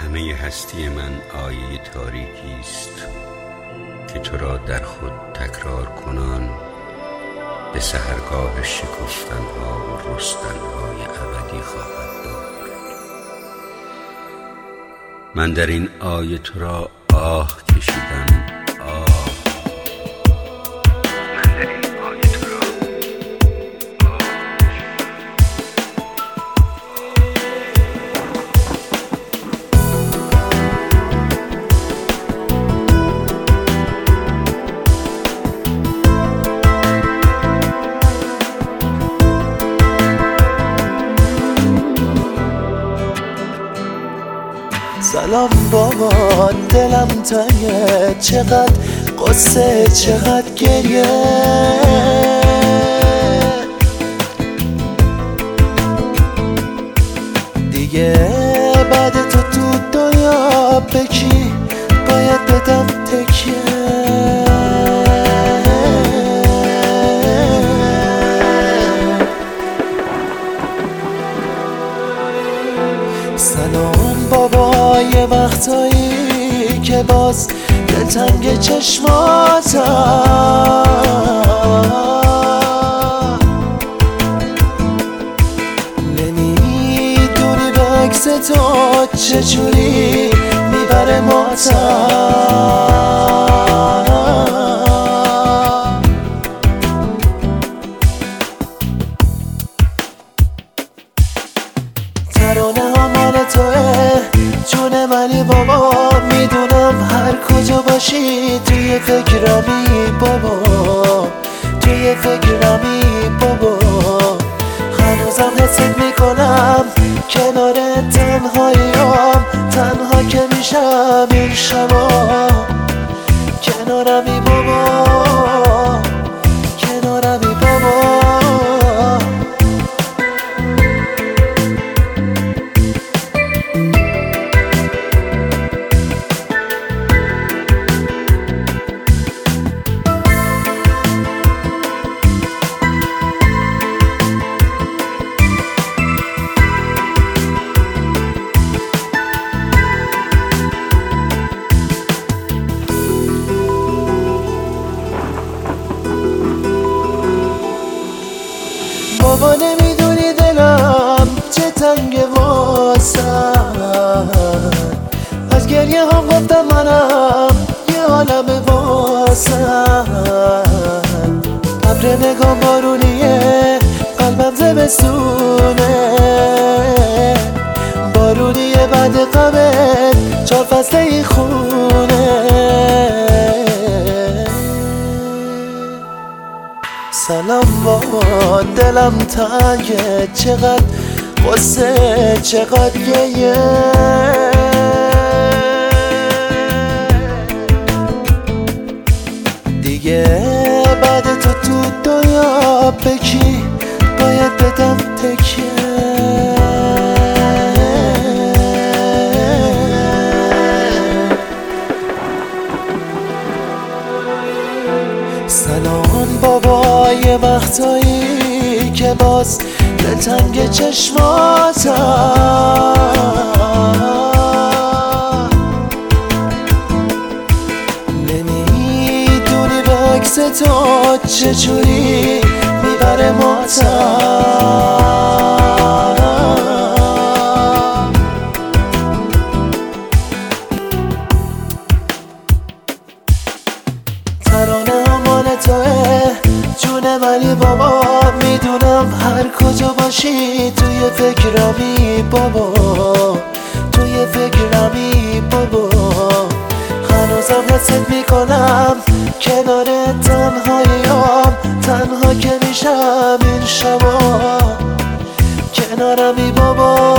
همه هستی من آیه تاریکی است که تو را در خود تکرار کنان به سحرگاه شکفتنها و رستنهای ابدی خواهد برد. من در این آیه تو را آه کشیدم، آه. من در این آیه تو را سلام بابا، دلم تنگه، چقدر قصه چقدر گریه. دیگه بعد تو دنیا بکی باید بدم تکیه. سلام بابا، یه وقتایی که باز دلتنگ چشماتم، نمیدونی به عکس تو چجوری میبره ماتم. ترانه ها مال توه جون منی بابا، میدونم هر کجا باشی توی فکرمی بابا، توی فکرمی بابا. هنوزم حست میکنم کنار تنهاییام، تنها که میشم این شبا. کنارمی بابا، کنارمی بابا. بابا نمیدونی دلم چه تنگه واسم، از گریه هم گفتم منم یه عالم واسم. ابر نگام بارونیه، قلبم زمستونه، بارونیه بعد غمت 4 فصله ای خونه. سلام بابا، دلم تنگه، چقدر قصه چقدر گریه. دیگه بعد تو دنیا بکی باید بدم تکیه. سلام بابا، یه وقتایی که باز دلتنگ چشماتم، نمیدونی به عکس تو چجوری میبره ماتم. ترانه ها مال توه جون منی بابا، میدونم هر کجا باشی توی فکرمی بابا، توی فکرمی بابا. هنوزم حست میکنم کنار تنهاییام، تنها که میشم این شبا. کنارمی بابا.